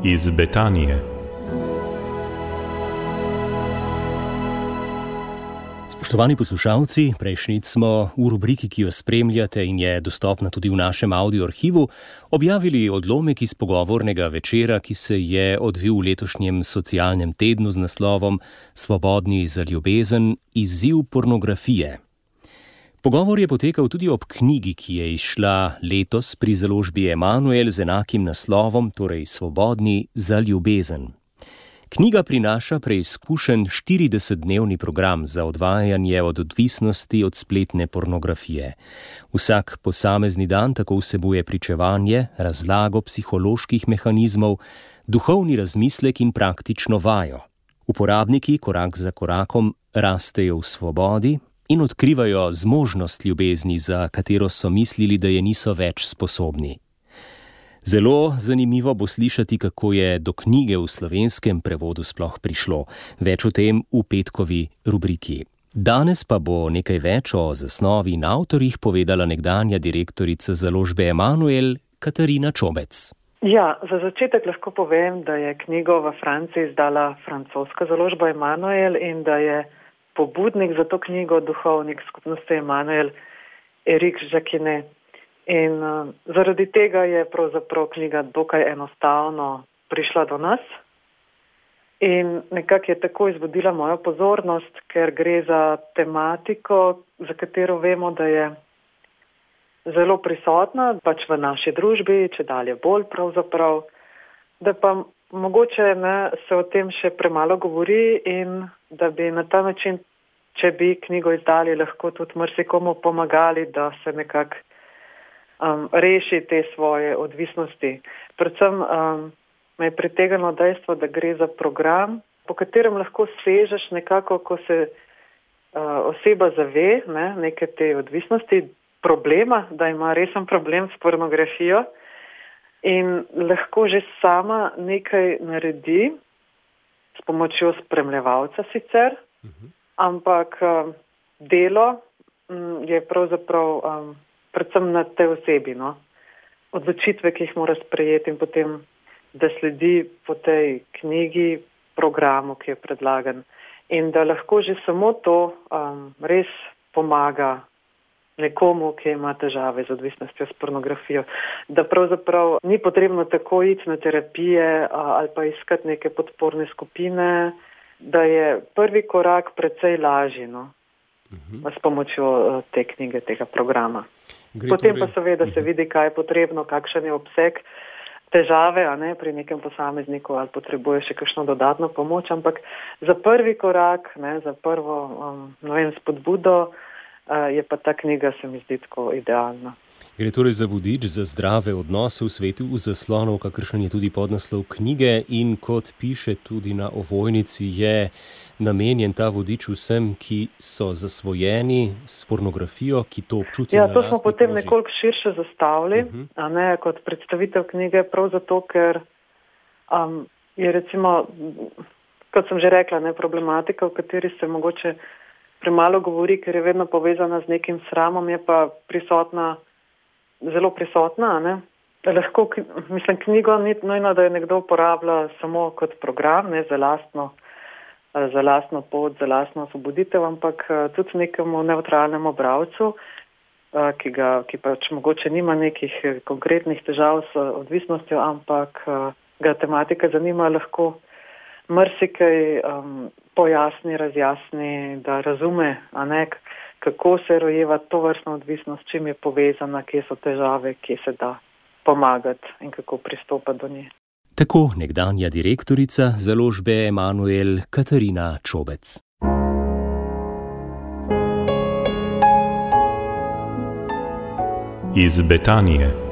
Iz Betanije. Spoštovani poslušalci, prejšnjič smo v rubriki, ki jo spremljate in je dostopna tudi v našem audio arhivu, objavili odlomek iz pogovornega večera, ki se je odvil v letošnjem socialnem tednu z naslovom Svobodni za ljubezen, izziv pornografije. Pogovor je potekal tudi ob knjigi, ki je izšla letos pri založbi Emanuel z enakim naslovom, torej Svobodni za ljubezen. Knjiga prinaša preizkušen 40-dnevni program za odvajanje od odvisnosti od spletne pornografije. Vsak posamezni dan tako vsebuje pričevanje, razlago psiholoških mehanizmov, duhovni razmislek in praktično vajo. Uporabniki korak za korakom rastejo v svobodi in odkrivajo zmožnost ljubezni, za katero so mislili, da je niso več sposobni. Zelo zanimivo bo slišati, kako je do knjige v slovenskem prevodu sploh prišlo. Več o tem v petkovi rubriki. Danes pa bo nekaj več o zasnovi in avtorjih povedala nekdanja direktorica založbe Emanuel, Katarina Čobec. Ja, za začetek lahko povem, da je knjigo v Franciji izdala francoska založba Emanuel in da je pobudnik za to knjigo duhovnik skupnosti Emanuel Eric Jacquinet. In zaradi tega je pravzaprav knjiga dokaj enostavno prišla do nas in nekako je tako izbudila mojo pozornost, ker gre za tematiko, za katero vemo, da je zelo prisotna pač v naši družbi, čedalje bolj pravzaprav, da pa mogoče se o tem še premalo govori in da bi na ta način, če bi knjigo izdali, lahko tudi marsikomu pomagali, da se nekako reši te svoje odvisnosti. Predvsem me je pritegnilo dejstvo, da gre za program, po katerem lahko sežeš nekako, ko se oseba zave neke te odvisnosti, problema, da ima resen problem s pornografijo in lahko že sama nekaj naredi s pomočjo spremljevalca sicer, ampak delo je pravzaprav predvsem na tej osebi, odločitve, ki jih mora sprejeti in potem, da sledi po tej knjigi programu, ki je predlagan. In da lahko že samo to res pomaga nekomu, ki ima težave z odvisnostjo s pornografijo. Da pravzaprav ni potrebno tako iti na terapije ali pa iskati neke podporne skupine, da je prvi korak precej lažji, s pomočjo te knjige, tega programa. Potem pa seveda se vidi, kaj je potrebno, kakšen je obseg težave, pri nekem posamezniku ali potrebuje še kakšno dodatno pomoč, ampak za prvi korak, za prvo spodbudo je pa ta knjiga, se mi zdi, tako idealna. Gre torej za vodič za zdrave odnose v svetu zaslonov, kakršen je tudi podnaslov knjige in kot piše tudi na ovojnici, je namenjen ta vodič vsem, ki so zasvojeni s pornografijo, ki to občutijo na lastni koži. Ja, to smo potem nekoliko širše zastavili, kot predstavitev knjige, prav zato, ker je recimo, kot sem že rekla, problematika, o kateri se mogoče premalo govori, ker je vedno povezana z nekim sramom, je pa zelo prisotna. Lahko, knjigo ni nujno, da je nekdo uporablja samo kot program, za lastno pot, za lastno osvoboditev, ampak tudi nekemu nevtralnemu bralcu, ki pač mogoče nima nekih konkretnih težav s odvisnostjo, ampak ga tematika zanima, lahko marsikaj pojasni, razjasni, da razume, kako se rojeva tovrstna odvisnost, čim je povezana, kje so težave, kje se da pomagati in kako pristopa do nje. Tako nekdanja direktorica založbe Emanuel, Katarina Čobec. Iz Betanije.